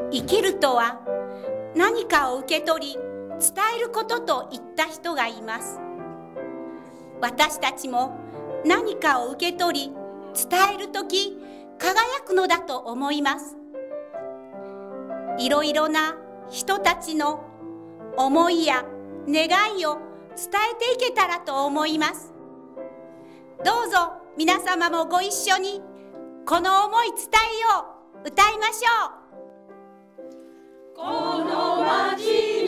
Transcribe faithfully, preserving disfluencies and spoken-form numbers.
生きるとは何かを受け取り伝えることと言った人がいます。私たちも何かを受け取り伝えるとき輝くのだと思います。いろいろな人たちの思いや願いを伝えていけたらと思います。どうぞ皆様もご一緒にこの思い伝えよう歌いましょう。この街